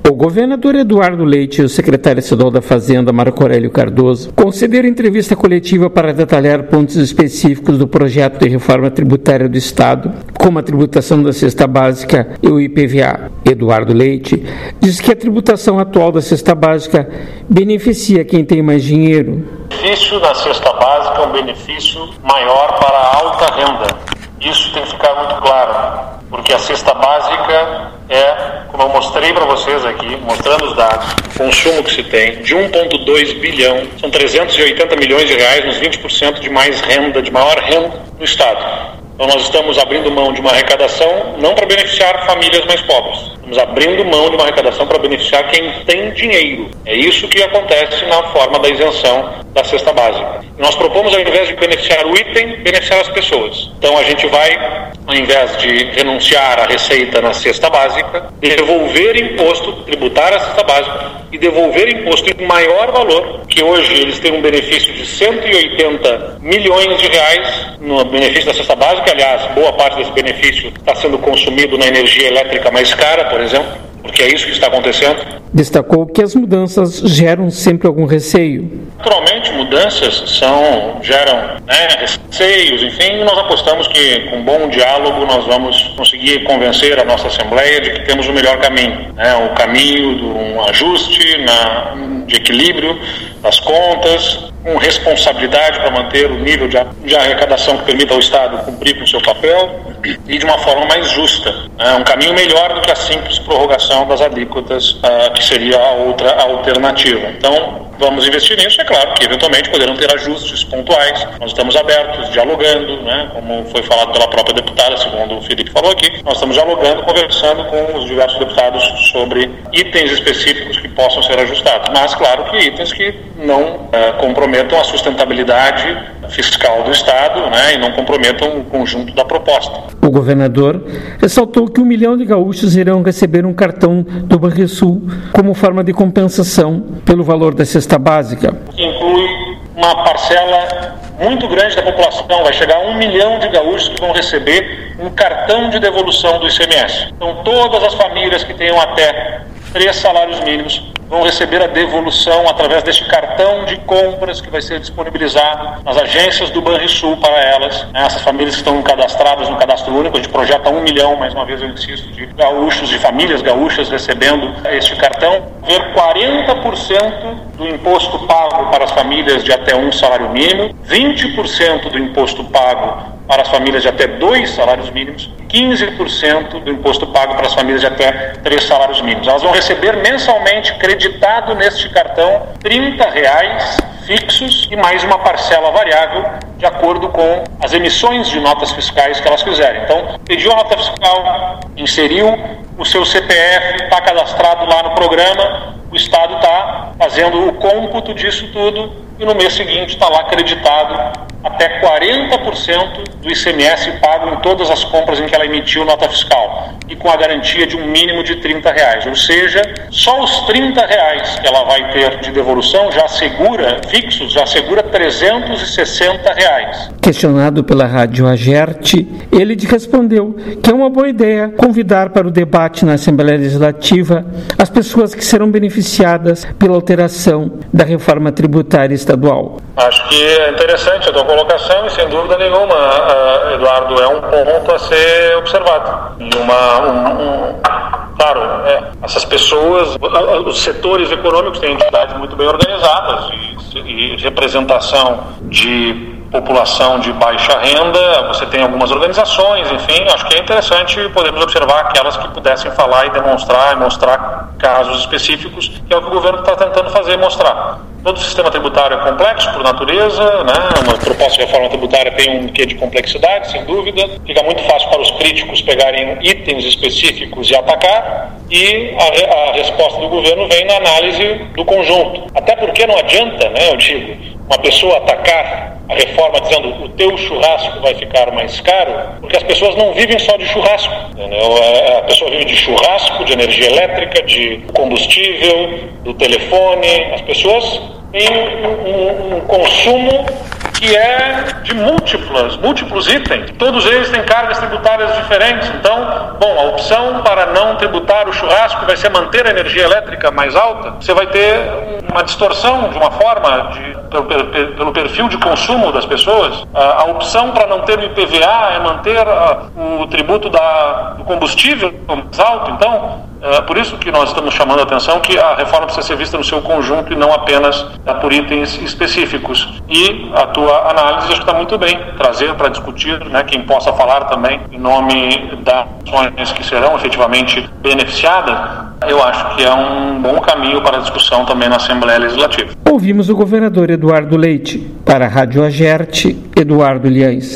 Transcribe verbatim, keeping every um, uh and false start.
O governador Eduardo Leite e o secretário estadual da Fazenda, Marco Aurélio Cardoso, concederam entrevista coletiva para detalhar pontos específicos do projeto de reforma tributária do Estado, como a tributação da cesta básica e o I P V A. Eduardo Leite diz que a tributação atual da cesta básica beneficia quem tem mais dinheiro. O benefício da cesta básica é um benefício maior para a alta renda. Isso tem que ficar muito claro, porque a cesta básica é, como eu mostrei para vocês aqui, mostrando os dados, o consumo que se tem de um vírgula dois bilhão, são trezentos e oitenta milhões de reais, nos vinte por cento de mais renda, de maior renda no Estado. Então nós estamos abrindo mão de uma arrecadação não para beneficiar famílias mais pobres, estamos abrindo mão de uma arrecadação para beneficiar quem tem dinheiro. É isso que acontece na forma da isenção da cesta básica. E nós propomos, ao invés de beneficiar o item, beneficiar as pessoas. Então a gente vai, ao invés de renunciar à receita na cesta básica, devolver imposto, tributar a cesta básica e devolver imposto em maior valor, que hoje eles têm um benefício de cento e oitenta milhões de reais no benefício da cesta básica. Aliás, boa parte desse benefício está sendo consumido na energia elétrica mais cara, por exemplo, porque é isso que está acontecendo. Destacou que as mudanças geram sempre algum receio. Naturalmente, mudanças são, geram né, receios, enfim, e nós apostamos que com bom diálogo nós vamos conseguir convencer a nossa Assembleia de que temos o melhor caminho, né, o caminho de um ajuste, na, de equilíbrio das contas, com responsabilidade para manter o nível de, de arrecadação que permita ao Estado cumprir com o seu papel e de uma forma mais justa. É um caminho melhor do que a simples prorrogação das alíquotas, uh, que seria a outra alternativa. Então, vamos investir nisso. É claro que, eventualmente, poderão ter ajustes pontuais. Nós estamos abertos, dialogando, né, como foi falado pela própria deputada, segundo o Felipe falou aqui. Nós estamos dialogando, conversando com os diversos deputados sobre itens específicos que possam ser ajustados. Mas, claro que itens que não uh, comprometam a sustentabilidade fiscal do Estado, né, e não comprometam o conjunto da proposta. O governador ressaltou que um milhão de gaúchos irão receber um cartão do Banrisul como forma de compensação pelo valor da cesta básica. Inclui uma parcela muito grande da população, vai chegar a um milhão de gaúchos que vão receber um cartão de devolução do I C M S. Então todas as famílias que tenham até três salários mínimos vão receber a devolução através deste cartão de compras que vai ser disponibilizado nas agências do Banrisul para elas. Essas famílias que estão cadastradas no cadastro único, a gente projeta um milhão, mais uma vez eu insisto, de gaúchos, de famílias gaúchas recebendo este cartão. Ver quarenta por cento do imposto pago para as famílias de até um salário mínimo, vinte por cento do imposto pago para as famílias de até dois salários mínimos, quinze por cento do imposto pago para as famílias de até três salários mínimos. Elas vão receber mensalmente, creditado neste cartão, trinta reais fixos e mais uma parcela variável de acordo com as emissões de notas fiscais que elas fizerem. Então, pediu a nota fiscal, inseriu o seu C P F, está cadastrado lá no programa, o Estado está fazendo o cômputo disso tudo e no mês seguinte está lá acreditado até quarenta por cento do I C M S pago em todas as compras em que ela emitiu nota fiscal e com a garantia de um mínimo de trinta reais, ou seja, só os trinta reais que ela vai ter de devolução já assegura, fixos, já assegura trezentos e sessenta reais. Questionado pela Rádio Agerte, ele respondeu que é uma boa ideia convidar para o debate na Assembleia Legislativa as pessoas que serão beneficiadas pela alteração da reforma tributária estadual. Acho que é interessante a tua colocação e, sem dúvida nenhuma, uh, Eduardo, é um ponto a ser observado. E uma, um, um, claro, é, essas pessoas, os setores econômicos têm entidades muito bem organizadas e, e representação de população de baixa renda, você tem algumas organizações, enfim, acho que é interessante podermos observar aquelas que pudessem falar e demonstrar, e mostrar casos específicos, que é o que o governo está tentando fazer, mostrar. Todo o sistema tributário é complexo por natureza, né? Uma proposta de reforma tributária tem um quê de complexidade, sem dúvida. Fica muito fácil para os críticos pegarem itens específicos e atacar, e a, a resposta do governo vem na análise do conjunto. Até porque não adianta, né, eu digo, uma pessoa atacar a reforma dizendo o teu churrasco vai ficar mais caro, porque as pessoas não vivem só de churrasco, entendeu? A pessoa vive de churrasco, de energia elétrica, de combustível, do telefone. As pessoas têm um, um, um consumo que é de múltiplas, múltiplos itens. Todos eles têm cargas tributárias diferentes. Então, bom, a opção para não tributar o churrasco vai ser manter a energia elétrica mais alta. Você vai ter uma distorção de uma forma, de, pelo, pelo perfil de consumo das pessoas. A, a opção para não ter o I P V A é manter a, o tributo da, do combustível mais alto. Então, é por isso que nós estamos chamando a atenção que a reforma precisa ser vista no seu conjunto e não apenas por itens específicos. E a tua análise acho que está muito bem, trazer para discutir, né, quem possa falar também em nome das ações que serão efetivamente beneficiadas, eu acho que é um bom caminho para a discussão também na Assembleia Legislativa. Ouvimos o governador Eduardo Leite. Para a Rádio Agerte, Eduardo Liães.